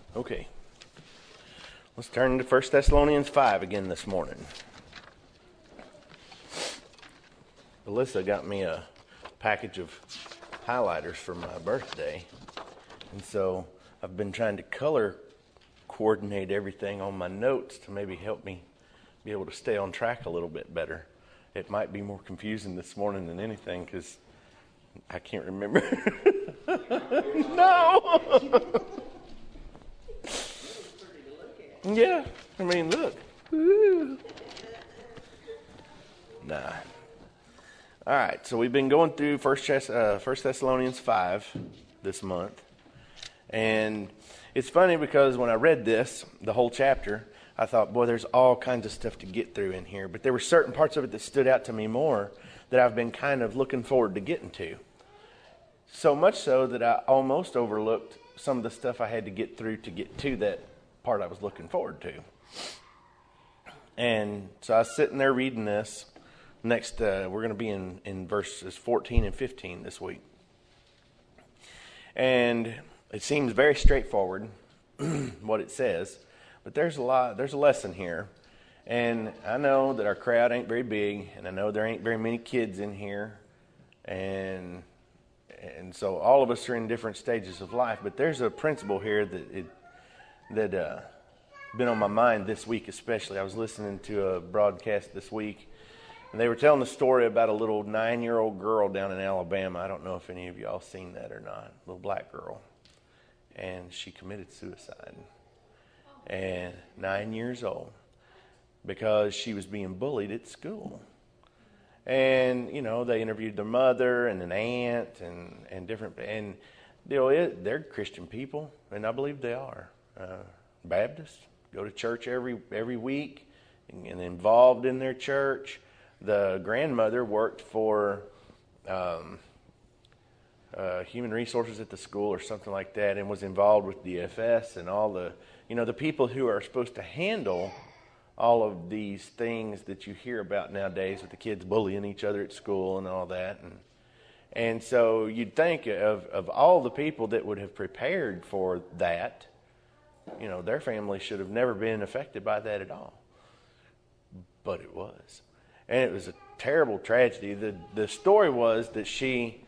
Okay, let's turn to 1 Thessalonians 5 again this morning. Alyssa got me a package of highlighters for my birthday, and so I've been trying to color coordinate everything on my notes to maybe help me be able to stay on track a little bit better. It might be more confusing this morning than anything because I can't remember. No! Yeah, I mean, look. Woo. Nah. All right, so we've been going through First Thessalonians 5 this month. And it's funny because when I read this, the whole chapter, I thought, boy, there's all kinds of stuff to get through in here. But there were certain parts of it that stood out to me more that I've been kind of looking forward to getting to. So much so that I almost overlooked some of the stuff I had to get through to get to that part I was looking forward to. And so I was sitting there reading this. Next, we're going to be in verses 14 and 15 this week. And it seems very straightforward what it says, but there's a lesson here. And I know that our crowd ain't very big, and I know there ain't very many kids in here, and so all of us are in different stages of life, but there's a principle here that been on my mind this week especially. I was listening to a broadcast this week, and they were telling the story about a little 9-year-old girl down in Alabama. I don't know if any of y'all seen that or not. A little black girl. And she committed suicide. And 9 years old. Because she was being bullied at school. And, you know, they interviewed their mother and an aunt and different. And, you know, they're Christian people. And I believe they are. Baptists. Go to church every week. And involved in their church. The grandmother worked for human resources at the school or something like that, and was involved with DFS and all the people who are supposed to handle all of these things that you hear about nowadays with the kids bullying each other at school and all that. And so you'd think of all the people that would have prepared for that, you know, their family should have never been affected by that at all. But it was. And it was a terrible tragedy. The story was that she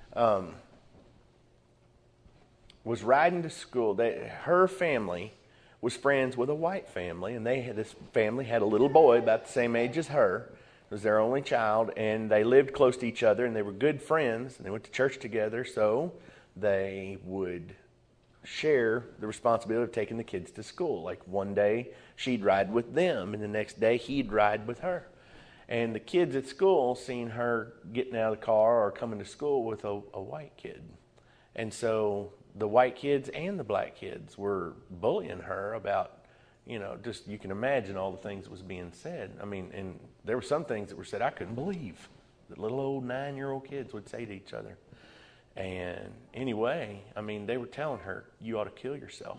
was riding to school. Her family was friends with a white family, and this family had a little boy about the same age as her. It was their only child, and they lived close to each other, and they were good friends, and they went to church together, so they would share the responsibility of taking the kids to school. Like one day she'd ride with them, and the next day he'd ride with her. And the kids at school seen her getting out of the car or coming to school with a white kid. And so the white kids and the black kids were bullying her about, you know, just you can imagine all the things that was being said. I mean, and there were some things that were said I couldn't believe that little old 9-year-old kids would say to each other. And anyway, I mean, they were telling her, you ought to kill yourself.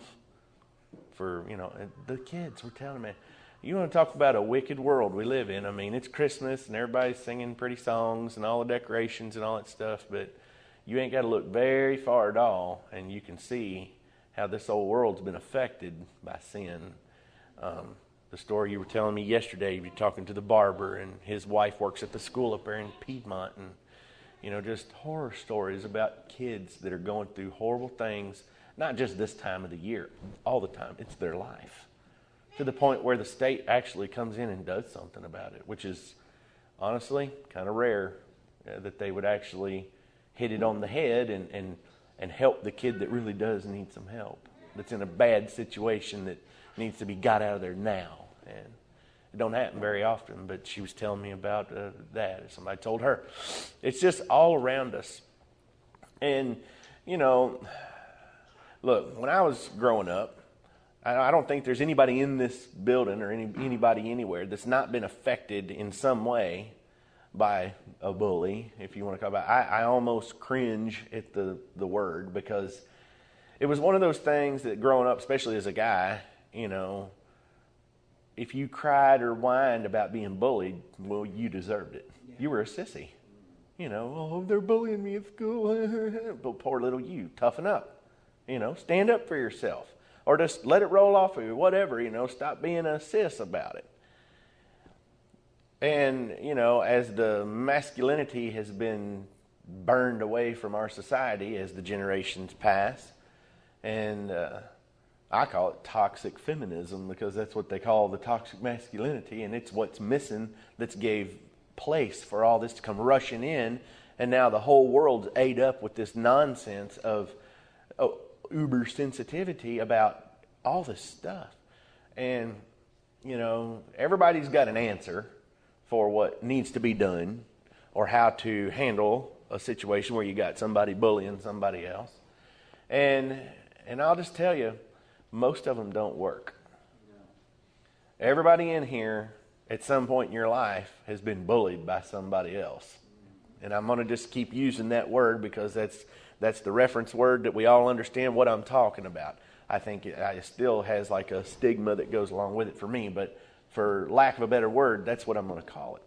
And the kids were telling me, you want to talk about a wicked world we live in. I mean, it's Christmas and everybody's singing pretty songs and all the decorations and all that stuff, but you ain't got to look very far at all, and you can see how this old world's been affected by sin. The story you were telling me yesterday, you were talking to the barber, and his wife works at the school up there in Piedmont, and, you know, just horror stories about kids that are going through horrible things, not just this time of the year, all the time. It's their life. To the point where the state actually comes in and does something about it, which is honestly kind of rare that they would actually hit it on the head and help the kid that really does need some help, that's in a bad situation that needs to be got out of there now. And it don't happen very often, but she was telling me about that. Somebody told her. It's just all around us. And, you know, look, when I was growing up, I don't think there's anybody in this building or anybody anywhere that's not been affected in some way by a bully, if you want to talk about it. I almost cringe at the word, because it was one of those things that growing up, especially as a guy, you know, if you cried or whined about being bullied, well, you deserved it. Yeah. You were a sissy. You know, oh, they're bullying me at school. But poor little you, toughen up. You know, stand up for yourself. or just let it roll off of you, whatever, stop being a sis about it. And, as the masculinity has been burned away from our society as the generations pass, and I call it toxic feminism, because that's what they call the toxic masculinity, and it's what's missing that's gave place for all this to come rushing in, and now the whole world's ate up with this nonsense of uber sensitivity about all this stuff. And, everybody's got an answer for what needs to be done or how to handle a situation where you got somebody bullying somebody else. And I'll just tell you, most of them don't work. Everybody in here at some point in your life has been bullied by somebody else. And I'm going to just keep using that word because that's the reference word that we all understand what I'm talking about. I think it still has like a stigma that goes along with it for me, but for lack of a better word, that's what I'm going to call it.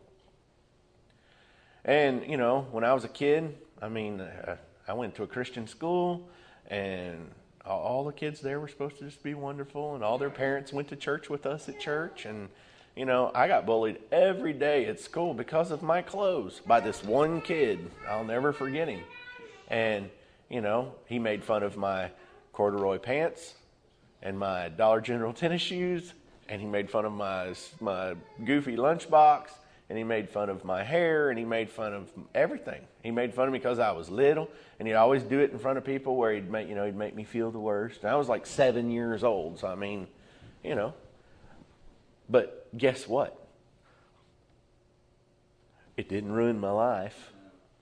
And, when I was a kid, I went to a Christian school, and all the kids there were supposed to just be wonderful, and all their parents went to church with us at church, and, I got bullied every day at school because of my clothes by this one kid. I'll never forget him. And, he made fun of my corduroy pants and my Dollar General tennis shoes, and he made fun of my goofy lunchbox, and he made fun of my hair, and he made fun of everything. He made fun of me because I was little, and he'd always do it in front of people where he'd make me feel the worst. And I was like 7 years old, so But guess what? It didn't ruin my life.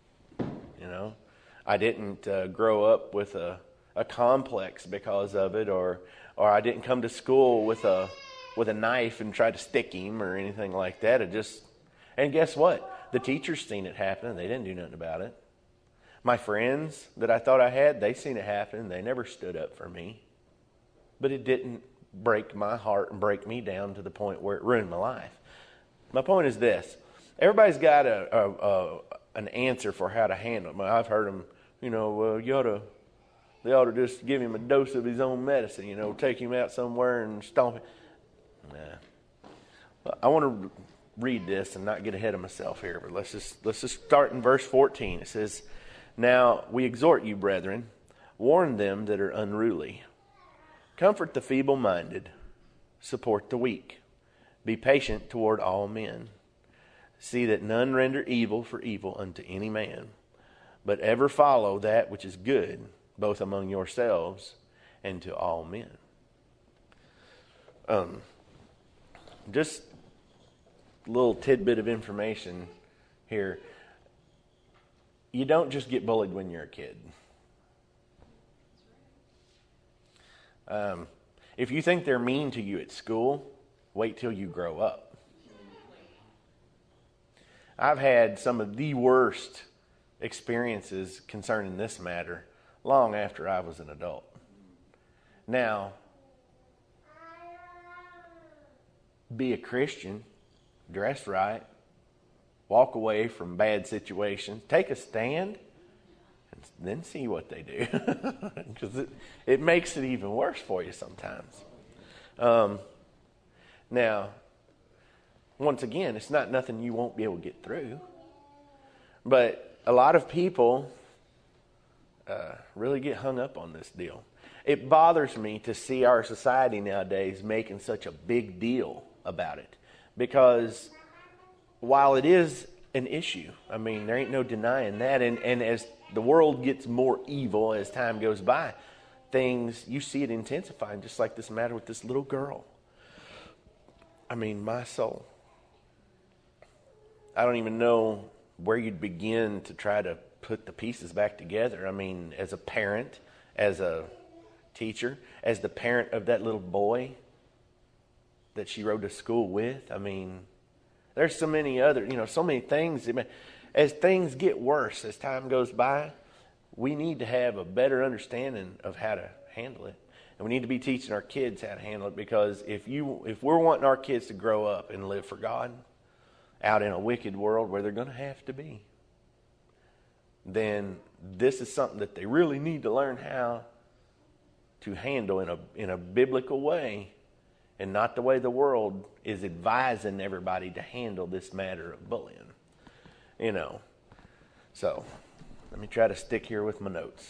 I didn't grow up with a complex because of it, or I didn't come to school with a knife and try to stick him or anything like that. And guess what? The teachers seen it happen, and they didn't do nothing about it. My friends that I thought I had, they seen it happen, and they never stood up for me. But it didn't break my heart and break me down to the point where it ruined my life. My point is this. Everybody's got an answer for how to handle it. I've heard them, they ought to just give him a dose of his own medicine, take him out somewhere and stomp him. Nah. I want to read this and not get ahead of myself here, but let's just start in verse 14. It says, "Now we exhort you, brethren, warn them that are unruly. Comfort the feeble-minded, support the weak. Be patient toward all men. See that none render evil for evil unto any man, but ever follow that which is good, both among yourselves and to all men." Just a little tidbit of information here. You don't just get bullied when you're a kid. If you think they're mean to you at school, wait till you grow up. I've had some of the worst experiences concerning this matter long after I was an adult. Now, be a Christian, dress right, walk away from bad situations, take a stand, and then see what they do. Because it makes it even worse for you sometimes. Now, once again, it's not nothing you won't be able to get through. But a lot of people really get hung up on this deal. It bothers me to see our society nowadays making such a big deal about it. Because while it is an issue, there ain't no denying that. And as the world gets more evil as time goes by, you see it intensifying, just like this matter with this little girl. My soul. I don't even know where you'd begin to try to put the pieces back together. As a parent, as a teacher, as the parent of that little boy that she rode to school with. There's so many other, so many things. As things get worse, as time goes by, we need to have a better understanding of how to handle it. And we need to be teaching our kids how to handle it, because if we're wanting our kids to grow up and live for God out in a wicked world where they're going to have to be, then this is something that they really need to learn how to handle in a biblical way, and not the way the world is advising everybody to handle this matter of bullying. So let me try to stick here with my notes.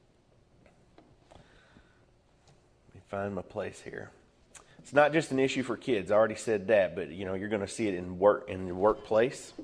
Let me find my place here. It's not just an issue for kids. I already said that, but you're going to see it in the workplace.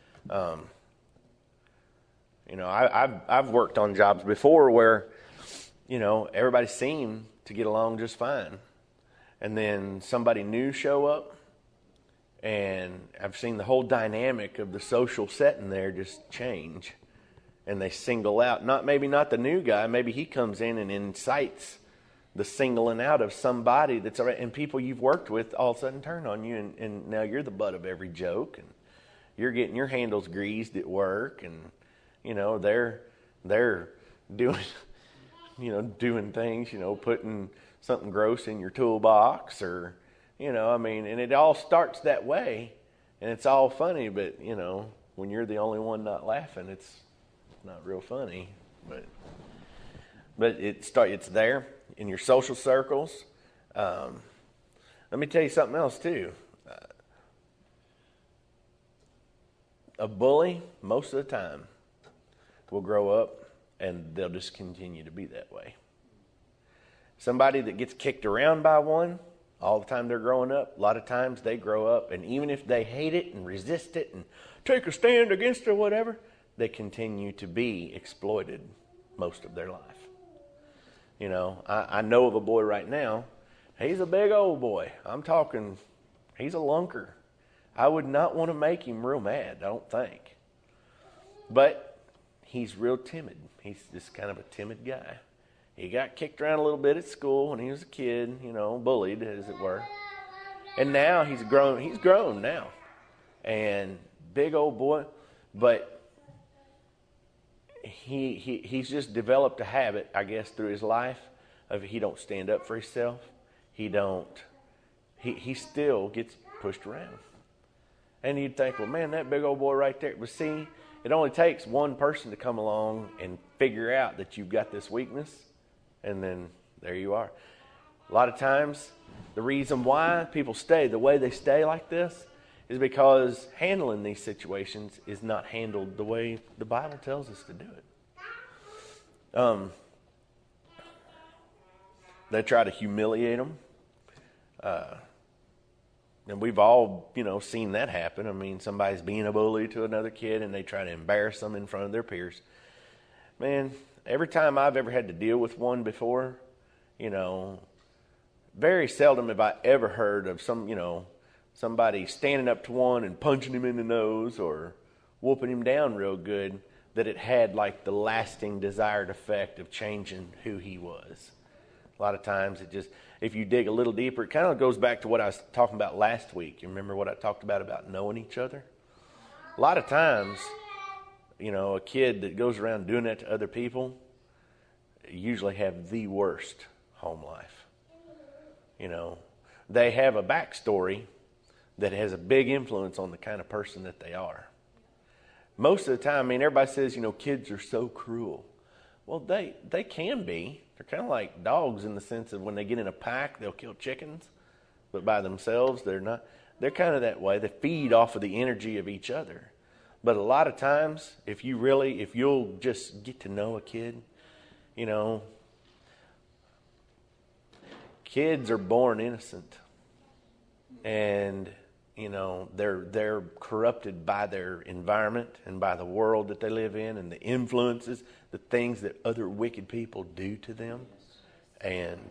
I've worked on jobs before where everybody seemed to get along just fine, and then somebody new show up, and I've seen the whole dynamic of the social setting there just change, and they single out maybe not the new guy, maybe he comes in and incites the singling out of somebody that's already, and people you've worked with all of a sudden turn on you, and now you're the butt of every joke, and you're getting your handles greased at work, and they're doing doing things, putting something gross in your toolbox, or and it all starts that way, and it's all funny, but when you're the only one not laughing, it's not real funny, but it's there in your social circles. Let me tell you something else too. A bully, most of the time, will grow up and they'll just continue to be that way. Somebody that gets kicked around by one all the time they're growing up, a lot of times they grow up, and even if they hate it and resist it and take a stand against it or whatever, they continue to be exploited most of their life. I know of a boy right now. He's a big old boy. I'm talking, he's a lunker. I would not want to make him real mad, I don't think. But he's real timid. He's just kind of a timid guy. He got kicked around a little bit at school when he was a kid, bullied, as it were. And now he's grown now. And big old boy. But he's just developed a habit, I guess, through his life of he don't stand up for himself. He still gets pushed around. And you'd think, well, man, that big old boy right there. But see, it only takes one person to come along and figure out that you've got this weakness, and then there you are. A lot of times, the reason why people stay the way they stay like this is because handling these situations is not handled the way the Bible tells us to do it. They try to humiliate them. And we've all, seen that happen. I mean, somebody's being a bully to another kid and they try to embarrass them in front of their peers. Man, every time I've ever had to deal with one before, very seldom have I ever heard of somebody standing up to one and punching him in the nose or whooping him down real good, that it had like the lasting desired effect of changing who he was. A lot of times it just, if you dig a little deeper, it kind of goes back to what I was talking about last week. You remember what I talked about knowing each other? A lot of times, a kid that goes around doing that to other people usually have the worst home life. They have a backstory that has a big influence on the kind of person that they are. Most of the time, everybody says, kids are so cruel. Well, they can be. They're kind of like dogs in the sense of when they get in a pack, they'll kill chickens. But by themselves, they're not. They're kind of that way. They feed off of the energy of each other. But a lot of times, if you'll just get to know a kid, kids are born innocent. And they're corrupted by their environment and by the world that they live in and the influences, the things that other wicked people do to them. And,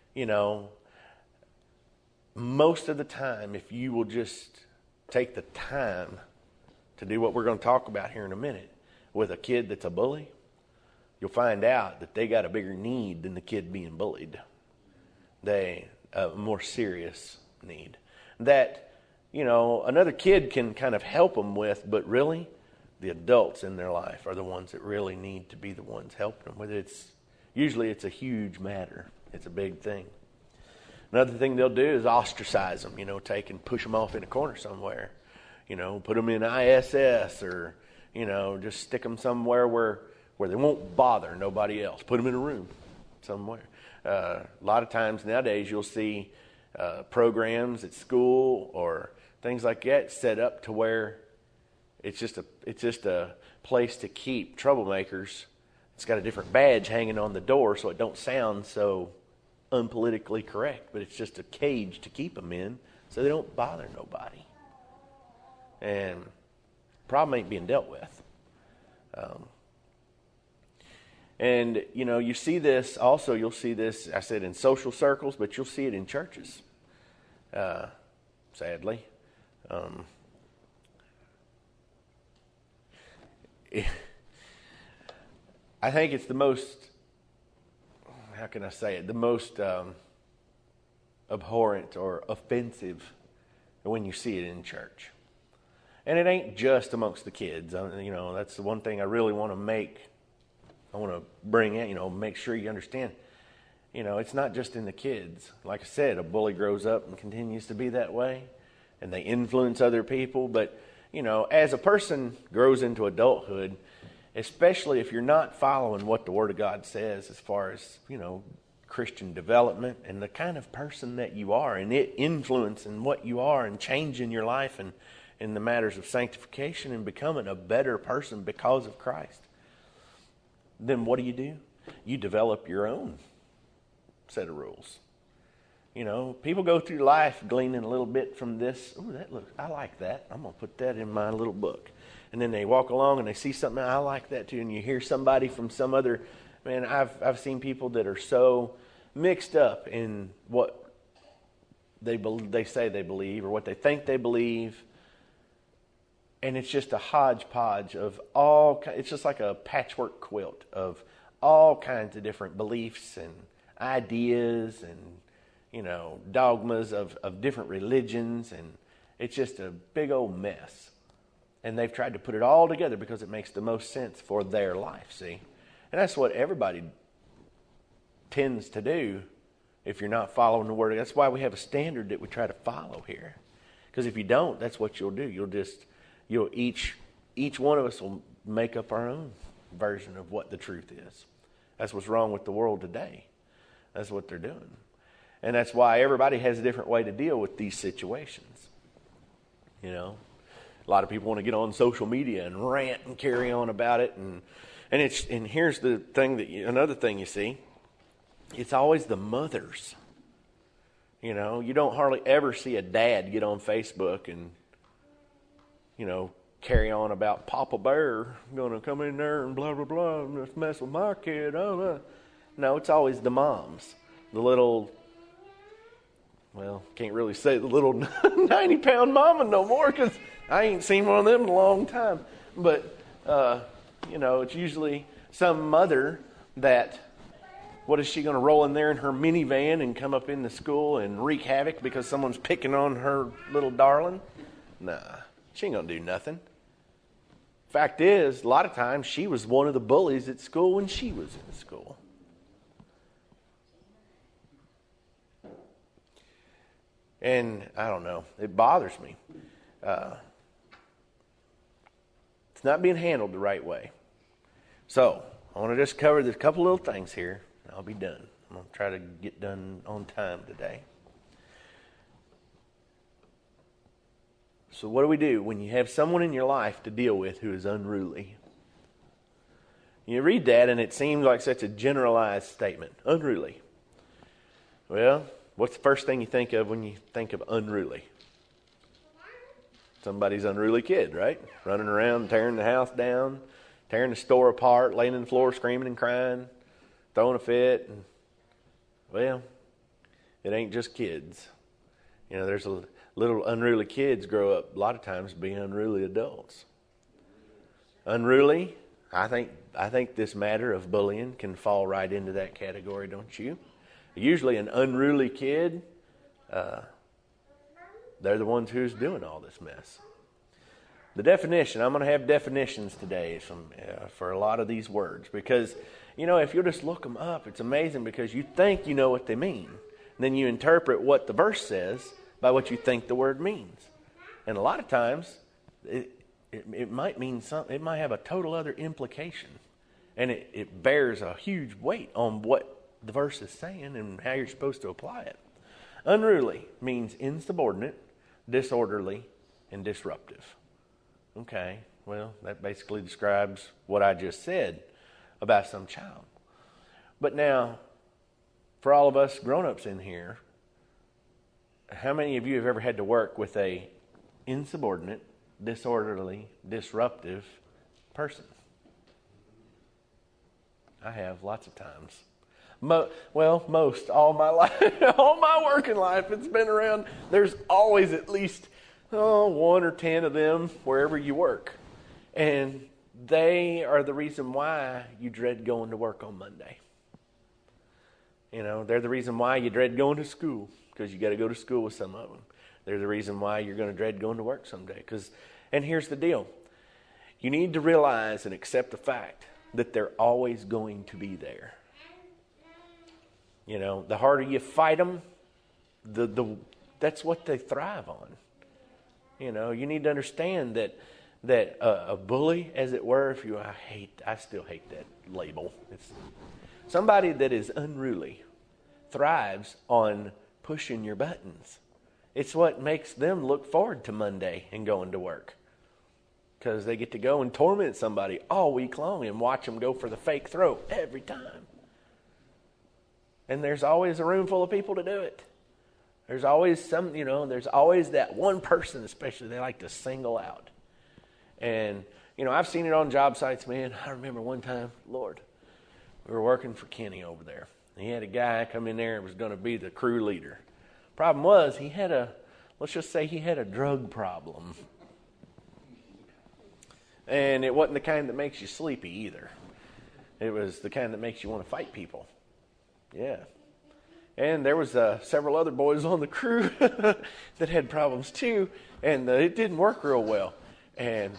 most of the time, if you will just take the time to do what we're going to talk about here in a minute with a kid that's a bully, you'll find out that they got a bigger need than the kid being bullied. A more serious need. That another kid can kind of help them with, but really, the adults in their life are the ones that really need to be the ones helping them with it. Usually it's a huge matter. It's a big thing. Another thing they'll do is ostracize them, take and push them off in a corner somewhere. Put them in ISS or, just stick them somewhere where they won't bother nobody else. Put them in a room somewhere. A lot of times nowadays you'll see programs at school or things like that set up to where it's just a place to keep troublemakers. It's got a different badge hanging on the door so it don't sound so unpolitically correct, but it's just a cage to keep them in so they don't bother nobody. And problem ain't being dealt with. And, you know, you see this also, you'll see this, I said, in social circles, but you'll see it in churches, sadly. I think it's the most, how can I say it, the most abhorrent or offensive when you see it in church. And it ain't just amongst the kids. You know, that's the one thing I really want to bring in, you know, make sure you understand. You know, it's not just in the kids. Like I said, a bully grows up and continues to be that way, and they influence other people. But, you know, as a person grows into adulthood, especially if you're not following what the Word of God says as far as, you know, Christian development and the kind of person that you are, and it influencing what you are and changing your life and in the matters of sanctification and becoming a better person because of Christ, then what do? You develop your own set of rules. You know, people go through life gleaning a little bit from this. Oh, I like that. I'm going to put that in my little book. And then they walk along and they see something, I like that too. And you hear somebody from some other, man, I've seen people that are so mixed up in what they say they believe or what they think they believe. And it's just a hodgepodge of it's just like a patchwork quilt of all kinds of different beliefs and ideas and, you know, dogmas of different religions. And it's just a big old mess. And they've tried to put it all together because it makes the most sense for their life, see? And that's what everybody tends to do if you're not following the Word. That's why we have a standard that we try to follow here. Because if you don't, that's what you'll do. Each one of us will make up our own version of what the truth is. That's what's wrong with the world today. That's what they're doing. And that's why everybody has a different way to deal with these situations. You know, a lot of people want to get on social media and rant and carry on about it. And here's the thing another thing you see. It's always the mothers. You know, you don't hardly ever see a dad get on Facebook and, you know, carry on about Papa Bear going to come in there and blah, blah, blah, and just mess with my kid. Oh, no, it's always the moms. The little, well, can't really say the little 90-pound mama no more because I ain't seen one of them in a long time. But, you know, it's usually some mother that, what is she going to roll in there in her minivan and come up into school and wreak havoc because someone's picking on her little darling? Nah. She ain't going to do nothing. Fact is, a lot of times she was one of the bullies at school when she was in school. And I don't know. It bothers me. It's not being handled the right way. So, I want to just cover a couple little things here. And I'll be done. I'm going to try to get done on time today. So what do we do when you have someone in your life to deal with who is unruly? You read that and it seems like such a generalized statement. Unruly. Well, what's the first thing you think of when you think of unruly? Somebody's unruly kid, right? Running around, tearing the house down, tearing the store apart, laying on the floor screaming and crying, throwing a fit. And, well, it ain't just kids. You know, there's little unruly kids grow up a lot of times being unruly adults. Unruly, I think this matter of bullying can fall right into that category, don't you? Usually an unruly kid, they're the ones who's doing all this mess. The definition, I'm going to have definitions today for a lot of these words because, you know, if you'll just look them up, it's amazing because you think you know what they mean. And then you interpret what the verse says by what you think the word means. And a lot of times, it might mean something. It might have a total other implication. And it bears a huge weight on what the verse is saying and how you're supposed to apply it. Unruly means insubordinate, disorderly, and disruptive. Okay, well, that basically describes what I just said about some child. But now, for all of us grown-ups in here, how many of you have ever had to work with a insubordinate, disorderly, disruptive person? I have lots of times. Most all my life, all my working life, it's been around. There's always at least 1 or 10 of them wherever you work. And they are the reason why you dread going to work on Monday. You know, they're the reason why you dread going to school, because you got to go to school with some of them. They're the reason why you're going to dread going to work someday. And here's the deal. You need to realize and accept the fact that they're always going to be there. You know, the harder you fight them, that's what they thrive on. You know, you need to understand that a bully, as it were, I still hate that label. It's somebody that is unruly thrives on pushing your buttons. It's what makes them look forward to Monday and going to work, because they get to go and torment somebody all week long and watch them go for the fake throw every time. And there's always a room full of people to do it. There's always there's always that one person, especially, they like to single out. And, I've seen it on job sites, man. I remember one time, Lord, we were working for Kenny over there. He had a guy come in there and was going to be the crew leader. Problem was, let's just say he had a drug problem. And it wasn't the kind that makes you sleepy either. It was the kind that makes you want to fight people. Yeah. And there was several other boys on the crew that had problems too, and it didn't work real well. And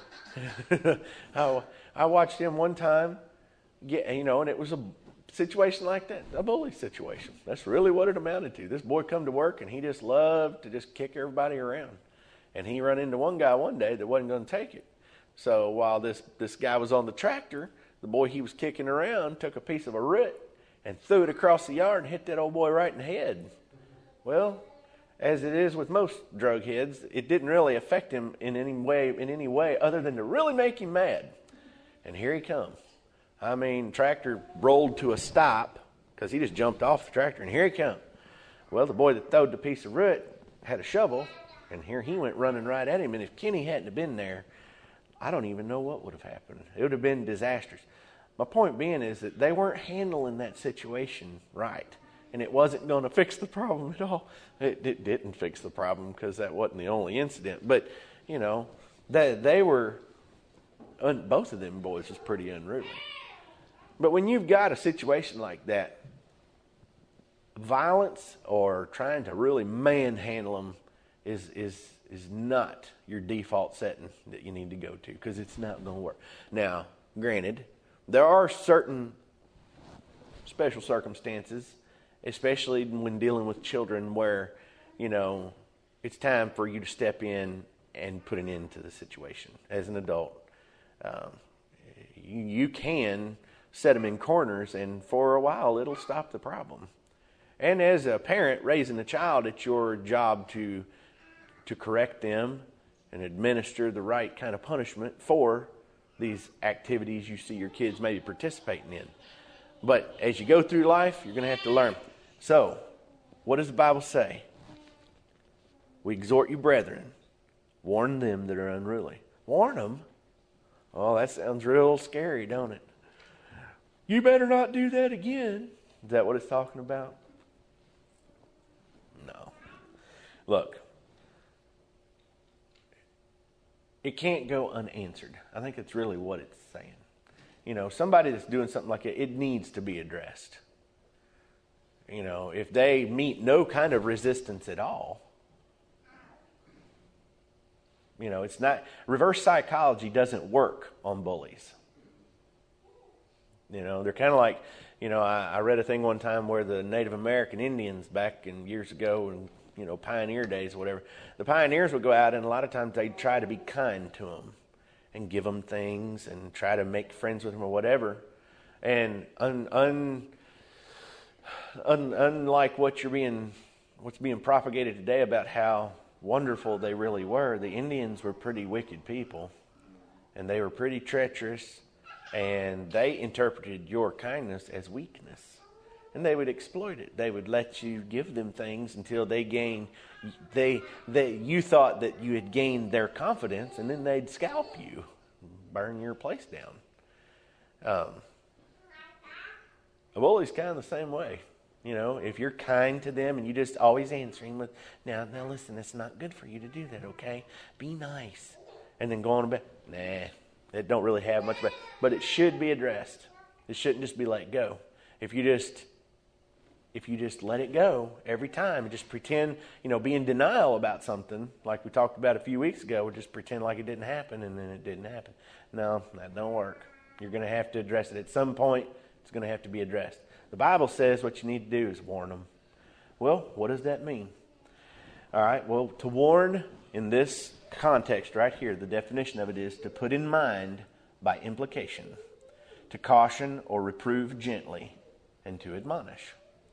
I watched him one time and it was a situation like that, a bully situation. That's really what it amounted to. This boy come to work, and he just loved to just kick everybody around. And he run into one guy one day that wasn't going to take it. So while this guy was on the tractor, the boy he was kicking around took a piece of a root and threw it across the yard and hit that old boy right in the head. Well, as it is with most drug heads, it didn't really affect him in any way other than to really make him mad. And here he comes. I mean, tractor rolled to a stop because he just jumped off the tractor, and here he comes. Well, the boy that throwed the piece of root had a shovel, and here he went running right at him. And if Kenny hadn't have been there, I don't even know what would have happened. It would have been disastrous. My point being is that they weren't handling that situation right, and it wasn't going to fix the problem at all. It didn't fix the problem because that wasn't the only incident. But, they were, both of them boys was pretty unruly. But when you've got a situation like that, violence or trying to really manhandle them is not your default setting that you need to go to, because it's not going to work. Now, granted, there are certain special circumstances, especially when dealing with children, where, it's time for you to step in and put an end to the situation. As an adult, you can set them in corners, and for a while it'll stop the problem. And as a parent raising a child, it's your job to correct them and administer the right kind of punishment for these activities you see your kids maybe participating in. But as you go through life, you're going to have to learn. So, what does the Bible say? We exhort you, brethren, warn them that are unruly. Warn them? Oh, that sounds real scary, don't it? You better not do that again. Is that what it's talking about? No. Look, it can't go unanswered. I think that's really what it's saying. Somebody that's doing something like it needs to be addressed. If they meet no kind of resistance at all, it's not, reverse psychology doesn't work on bullies. They're kind of like, I read a thing one time where the Native American Indians back in years ago, and pioneer days or whatever, the pioneers would go out, and a lot of times they'd try to be kind to them and give them things and try to make friends with them or whatever. And Unlike what's being propagated today about how wonderful they really were, the Indians were pretty wicked people, and they were pretty treacherous, and they interpreted your kindness as weakness. And they would exploit it. They would let you give them things until you thought that you had gained their confidence, and then they'd scalp you, burn your place down. A bully's kind of the same way. If you're kind to them and you just always answering with, now listen, it's not good for you to do that, okay? Be nice. And then go on about, it don't really have much, but it should be addressed. It shouldn't just be let go. If you just let it go every time and just pretend, be in denial about something, like we talked about a few weeks ago, or just pretend like it didn't happen and then it didn't happen. No, that don't work. You're going to have to address it. At some point, it's going to have to be addressed. The Bible says what you need to do is warn them. Well, what does that mean? All right, well, to warn in this context right here, the definition of it is to put in mind by implication, to caution or reprove gently, and to admonish.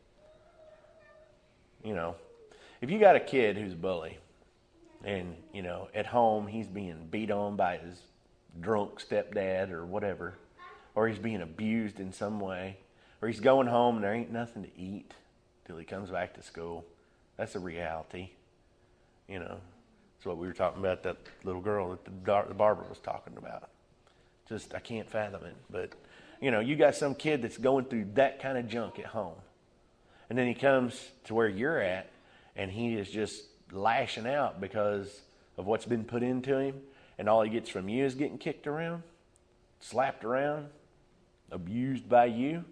If you got a kid who's a bully and, at home he's being beat on by his drunk stepdad or whatever, or he's being abused in some way, or he's going home and there ain't nothing to eat till he comes back to school, that's a reality. It's what we were talking about, that little girl that the barber was talking about. Just, I can't fathom it. But, you got some kid that's going through that kind of junk at home. And then he comes to where you're at, and he is just lashing out because of what's been put into him, and all he gets from you is getting kicked around, slapped around, abused by you.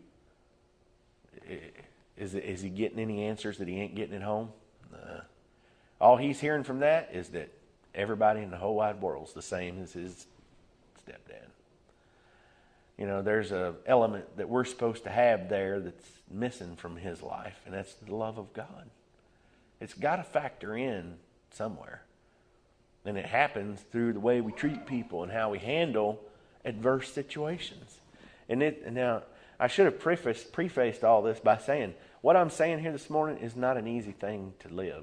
Is he getting any answers that he ain't getting at home? All he's hearing from that is that everybody in the whole wide world's the same as his stepdad. There's an element that we're supposed to have there that's missing from his life, and that's the love of God. It's got to factor in somewhere. And it happens through the way we treat people and how we handle adverse situations. Now, I should have prefaced all this by saying, what I'm saying here this morning is not an easy thing to live.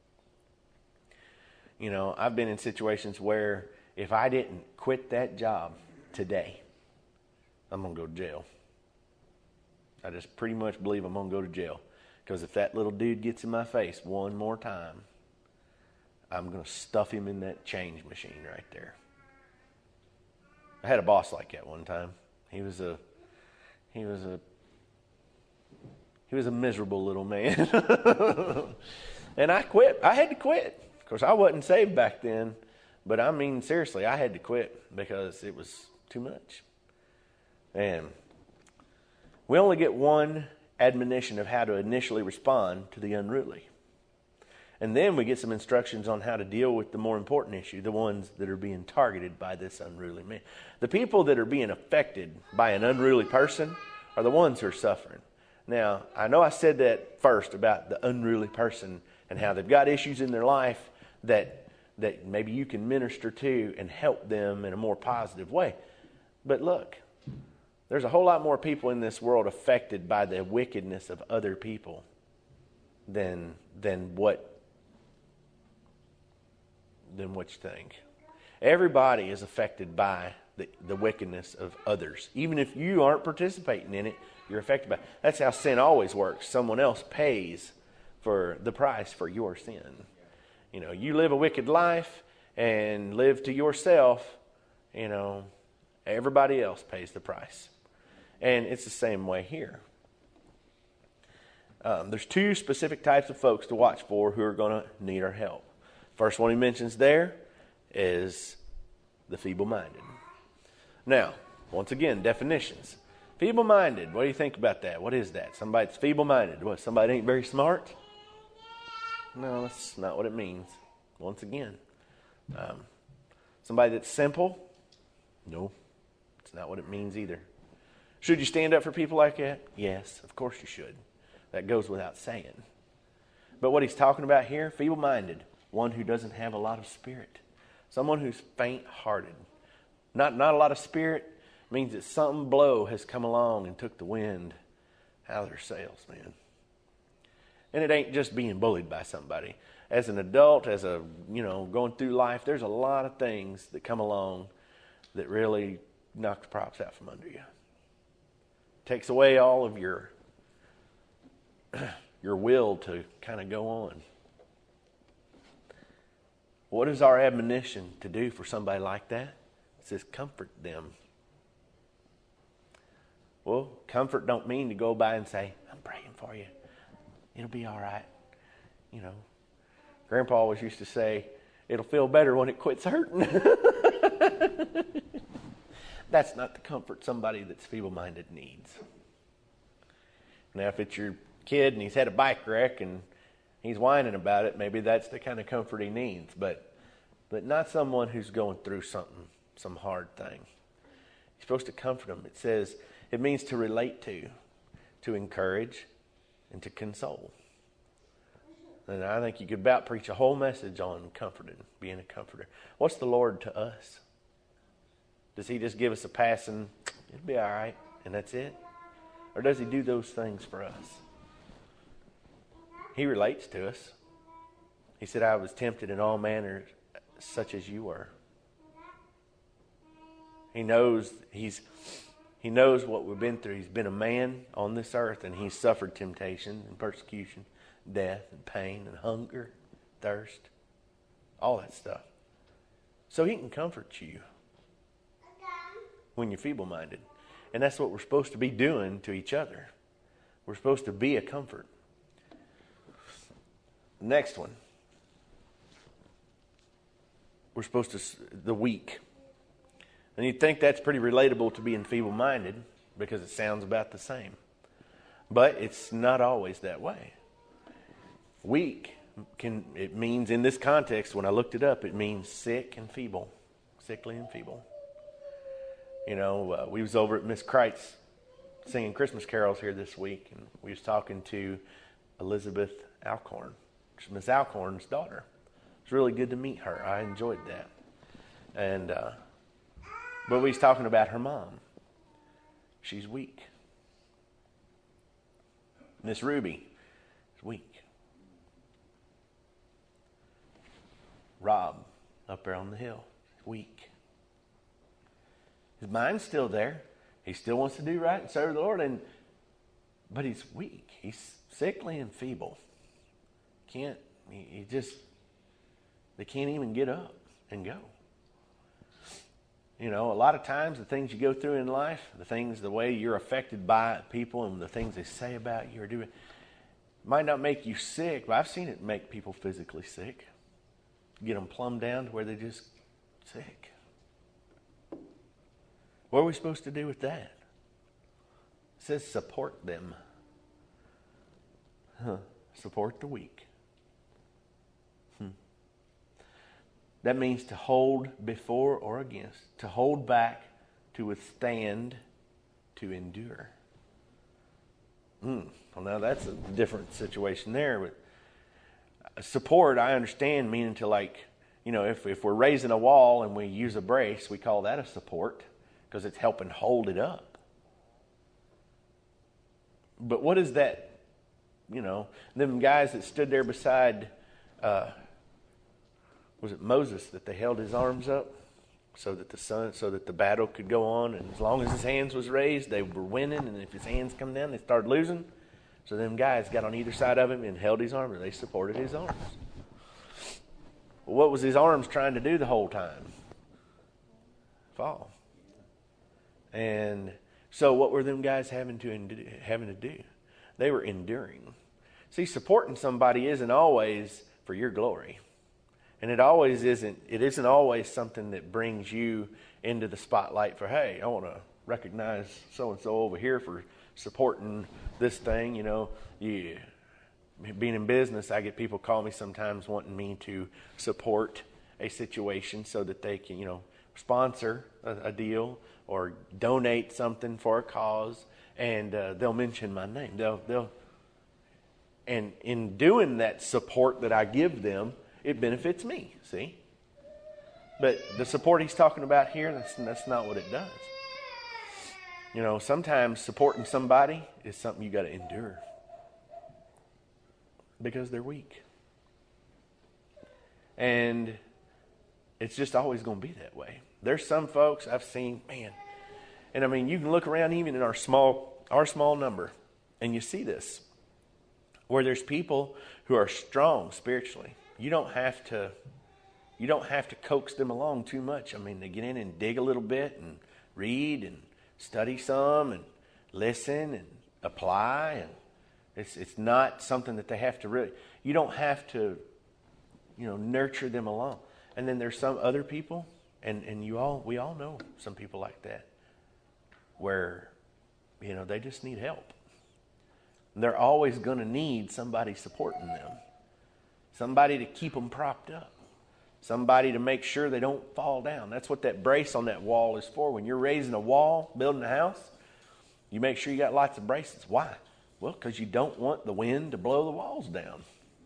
I've been in situations where if I didn't quit that job today, I'm going to go to jail. I just pretty much believe I'm going to go to jail. Because if that little dude gets in my face one more time, I'm going to stuff him in that change machine right there. I had a boss like that one time. He was a miserable little man. And I quit. I had to quit. Of course, I wasn't saved back then. But I mean, seriously, I had to quit because it was too much. And we only get one admonition of how to initially respond to the unruly. And then we get some instructions on how to deal with the more important issue, the ones that are being targeted by this unruly man. The people that are being affected by an unruly person are the ones who are suffering. Now, I know I said that first about the unruly person and how they've got issues in their life that maybe you can minister to and help them in a more positive way. But look, there's a whole lot more people in this world affected by the wickedness of other people than what you think. Everybody is affected by the wickedness of others. Even if you aren't participating in it, you're affected by it. That's how sin always works. Someone else pays for the price for your sin. You live a wicked life and live to yourself, everybody else pays the price. And it's the same way here. There's two specific types of folks to watch for who are going to need our help. First one he mentions there is the feeble-minded. Now, once again, definitions. Feeble-minded, what do you think about that? What is that? Somebody that's feeble-minded. What, somebody ain't very smart? No, that's not what it means. Once again. Somebody that's simple? No, it's not what it means either. Should you stand up for people like that? Yes, of course you should. That goes without saying. But what he's talking about here, feeble-minded, one who doesn't have a lot of spirit. Someone who's faint-hearted. Not a lot of spirit means that some blow has come along and took the wind out of their cells, man. And it ain't just being bullied by somebody. As an adult, as a, going through life, there's a lot of things that come along that really knock the props out from under you. Takes away all of your will to kind of go on. What is our admonition to do for somebody like that? It says comfort them. Well, comfort don't mean to go by and say, I'm praying for you. It'll be all right. Grandpa always used to say, it'll feel better when it quits hurting. That's not the comfort somebody that's feeble-minded needs. Now, if it's your kid and he's had a bike wreck and he's whining about it, maybe that's the kind of comfort he needs. But not someone who's going through some hard thing. You're supposed to comfort them. It says it means to relate to encourage, and to console. And I think you could about preach a whole message on comforting, being a comforter. What's the Lord to us? Does he just give us a pass and it'll be all right, and that's it? Or does he do those things for us? He relates to us. He said, I was tempted in all manners such as you were. He knows what we've been through. He's been a man on this earth, and he's suffered temptation and persecution, death and pain and hunger, thirst, all that stuff. So he can comfort you when you're feeble-minded. And that's what we're supposed to be doing to each other. We're supposed to be a comfort. Next one. We're supposed to, the weak. And you'd think that's pretty relatable to being feeble-minded because it sounds about the same. But it's not always that way. Weak, it means in this context, when I looked it up, it means sick and feeble. Sickly and feeble. We was over at Miss Kreitz singing Christmas carols here this week, and we was talking to Elizabeth Alcorn, Miss Alcorn's daughter. It was really good to meet her. I enjoyed that. And but we was talking about her mom. She's weak. Miss Ruby is weak. Rob, up there on the hill, weak. His mind's still there. He still wants to do right and serve the Lord, but he's weak. He's sickly and feeble. They can't even get up and go. A lot of times the things you go through in life, the way you're affected by people and the things they say about you or do, might not make you sick, but I've seen it make people physically sick. Get them plumbed down to where they're just sick. What are we supposed to do with that? It says support them. Support the weak. That means to hold before or against, to hold back, to withstand, to endure. Well, now that's a different situation there. But support, I understand, meaning to if we're raising a wall and we use a brace, we call that a support because it's helping hold it up. But what is that? Them guys that stood there beside, was it Moses that they held his arms up so that the battle could go on, and as long as his hands was raised, they were winning, and if his hands come down, they started losing. So them guys got on either side of him and held his arms, and they supported his arms. Well, what was his arms trying to do the whole time? Fall. And so what were them guys having to do? They were enduring. See, supporting somebody isn't always for your glory. And it isn't always something that brings you into the spotlight for, hey, I want to recognize so-and-so over here for supporting this thing. Being in business, I get people call me sometimes wanting me to support a situation so that they can, sponsor a deal or donate something for a cause, and they'll mention my name. And in doing that support that I give them, it benefits me, see? But the support he's talking about here, that's not what it does. Sometimes supporting somebody is something you got to endure because they're weak. And it's just always going to be that way. There's some folks I've seen, man, and I mean, you can look around even in our small number, and you see this, where there's people who are strong spiritually. You don't have to coax them along too much. I mean, they get in and dig a little bit and read and study some and listen and apply, and it's not something that they have to really. You don't have to, nurture them along. And then there's some other people, and we all know some people like that, where they just need help. And they're always going to need somebody supporting them, somebody to keep them propped up, somebody to make sure they don't fall down. That's what that brace on that wall is for. When you're raising a wall, building a house, you make sure you got lots of braces. Why? Well, because you don't want the wind to blow the walls down.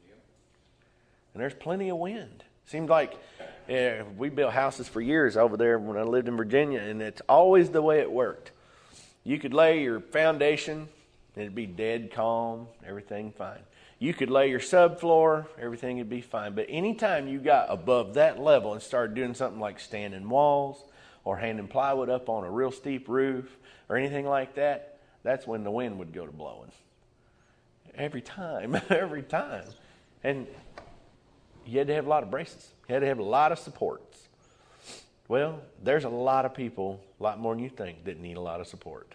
And there's plenty of wind. Seems like we built houses for years over there when I lived in Virginia, and it's always the way it worked. You could lay your foundation, and it'd be dead calm, everything fine. You could lay your subfloor, everything would be fine. But anytime you got above that level and started doing something like standing walls or hanging plywood up on a real steep roof or anything like that, that's when the wind would go to blowing. Every time. And you had to have a lot of braces. You had to have a lot of supports. Well, there's a lot of people, a lot more than you think, that need a lot of support.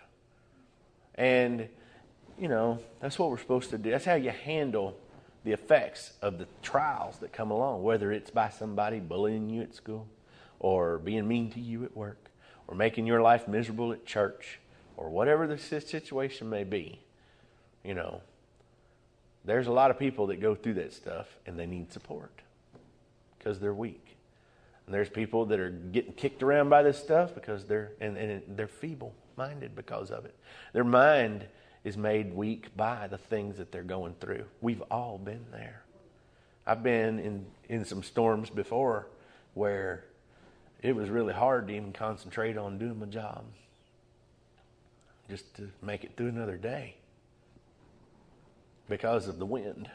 And, that's what we're supposed to do. That's how you handle the effects of the trials that come along, whether it's by somebody bullying you at school or being mean to you at work or making your life miserable at church or whatever the situation may be. There's a lot of people that go through that stuff and they need support because they're weak. And there's people that are getting kicked around by this stuff because they're feeble-minded because of it. Their mind is made weak by the things that they're going through. We've all been there. I've been in some storms before where it was really hard to even concentrate on doing my job, just to make it through another day because of the wind.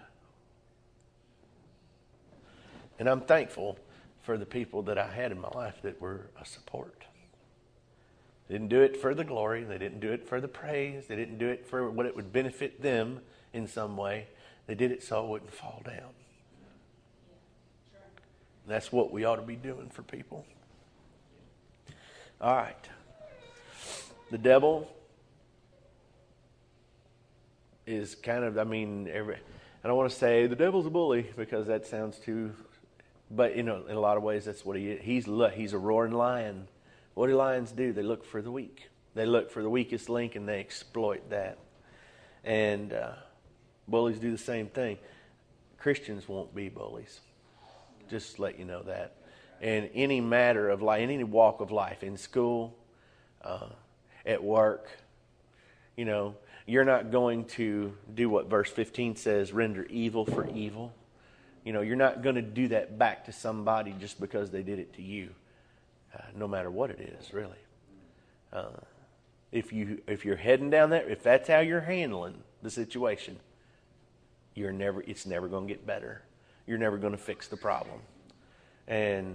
And I'm thankful for the people that I had in my life that were a support. They didn't do it for the glory. They didn't do it for the praise. They didn't do it for what it would benefit them in some way. They did it so it wouldn't fall down. And that's what we ought to be doing for people. All right. The devil is kind of, I don't want to say the devil's a bully because that sounds too, but in a lot of ways that's what he is. He's a roaring lion. What do lions do? They look for the weak. They look for the weakest link and they exploit that. And bullies do the same thing. Christians won't be bullies. Just to let you know that. In any matter of life, in any walk of life, in school, at work, you're not going to do what verse 15 says, render evil for evil. You're not going to do that back to somebody just because they did it to you. No matter what it is, really. If you're heading down there, if that's how you're handling the situation, it's never going to get better. You're never going to fix the problem. And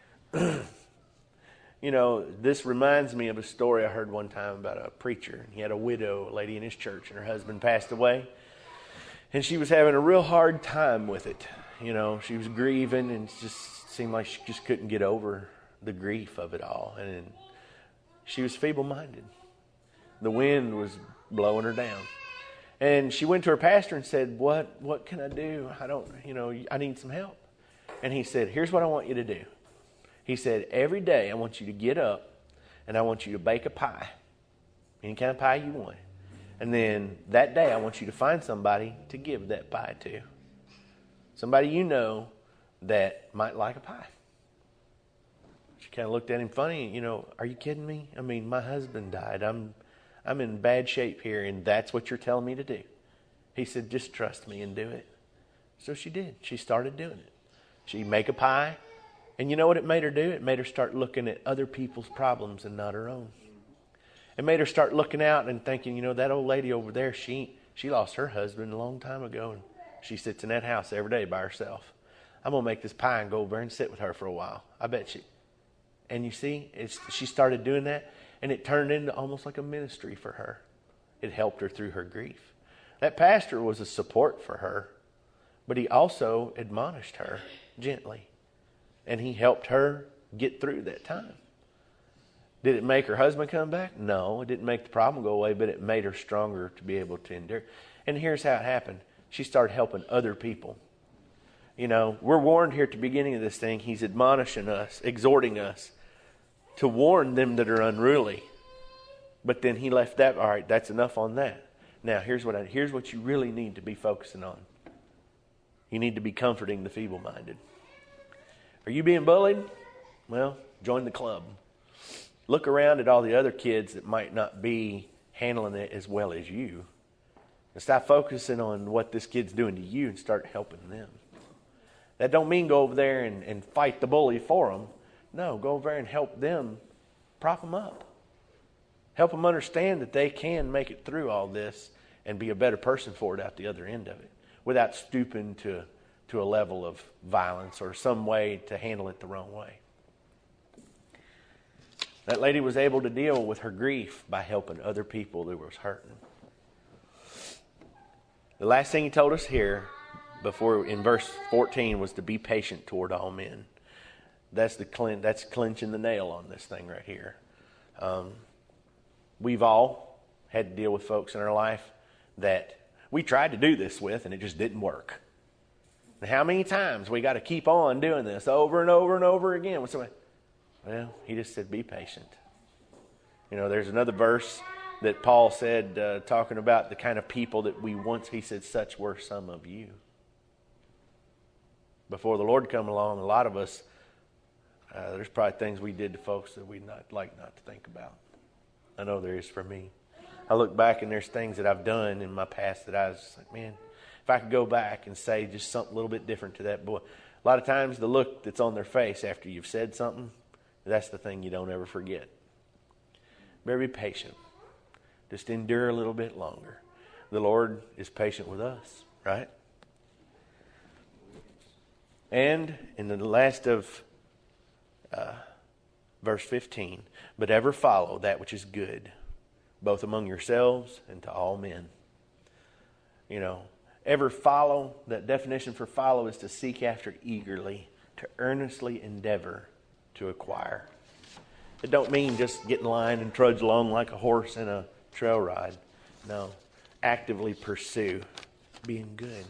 this reminds me of a story I heard one time about a preacher. He had a widow, a lady in his church, and her husband passed away. And she was having a real hard time with it. She was grieving, and it just seemed like she just couldn't get over the grief of it all. And she was feeble-minded. The wind was blowing her down. And she went to her pastor and said, what can I do? I need some help. And he said, here's what I want you to do. He said, every day I want you to get up and I want you to bake a pie. Any kind of pie you want. And then that day I want you to find somebody to give that pie to. Somebody you know that might like a pie. She kind of looked at him funny. Are you kidding me? My husband died. I'm in bad shape here, and that's what you're telling me to do. He said, just trust me and do it. So she did. She started doing it. She'd make a pie, and you know what it made her do? It made her start looking at other people's problems and not her own. It made her start looking out and thinking, that old lady over there, she lost her husband a long time ago, and she sits in that house every day by herself. I'm going to make this pie and go over and sit with her for a while. I bet she. And you see, she started doing that, and it turned into almost like a ministry for her. It helped her through her grief. That pastor was a support for her, but he also admonished her gently, and he helped her get through that time. Did it make her husband come back? No, it didn't make the problem go away, but it made her stronger to be able to endure. And here's how it happened. She started helping other people. We're warned here at the beginning of this thing. He's admonishing us, exhorting us to warn them that are unruly. But then he left that. All right, that's enough on that. Now, here's what you really need to be focusing on. You need to be comforting the feeble-minded. Are you being bullied? Well, join the club. Look around at all the other kids that might not be handling it as well as you. And stop focusing on what this kid's doing to you and start helping them. That don't mean go over there and fight the bully for them. No, go over there and help them, prop them up. Help them understand that they can make it through all this and be a better person for it out the other end of it without stooping to a level of violence or some way to handle it the wrong way. That lady was able to deal with her grief by helping other people that was hurting. The last thing he told us here before in verse 14 was to be patient toward all men. That's clinching the nail on this thing right here. We've all had to deal with folks in our life that we tried to do this with and it just didn't work. And how many times we got to keep on doing this over and over and over again with somebody? Well, he just said, be patient. There's another verse that Paul said, talking about the kind of people that we once, he said, such were some of you. Before the Lord come along, a lot of us, there's probably things we did to folks that we'd not like not to think about. I know there is for me. I look back and there's things that I've done in my past that I was just like, man, if I could go back and say just something a little bit different to that boy. A lot of times the look that's on their face after you've said something, that's the thing you don't ever forget. Better be patient. Just endure a little bit longer. The Lord is patient with us, right? And in the last of verse 15, but ever follow that which is good, both among yourselves and to all men. Ever follow, that definition for follow is to seek after eagerly, to earnestly endeavor to acquire. It don't mean just get in line and trudge along like a horse in a trail ride. No, actively pursue being good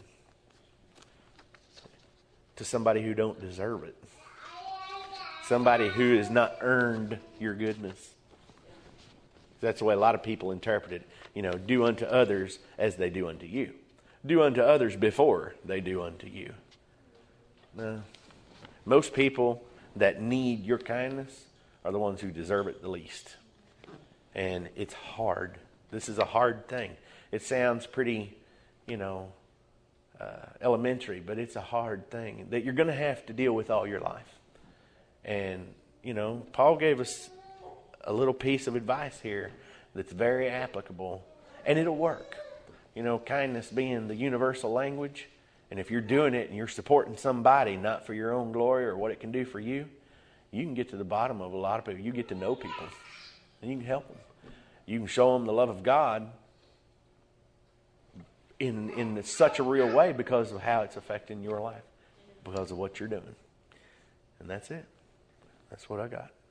to somebody who don't deserve it. Somebody who has not earned your goodness. That's the way a lot of people interpret it. Do unto others as they do unto you. Do unto others before they do unto you. No. Most people that need your kindness are the ones who deserve it the least. And it's hard. This is a hard thing. It sounds pretty, elementary, but it's a hard thing that you're going to have to deal with all your life. And, Paul gave us a little piece of advice here that's very applicable, and it'll work. Kindness being the universal language. And if you're doing it and you're supporting somebody, not for your own glory or what it can do for you, you can get to the bottom of a lot of people. You get to know people, and you can help them. You can show them the love of God in such a real way because of how it's affecting your life, because of what you're doing. And that's it. That's what I got.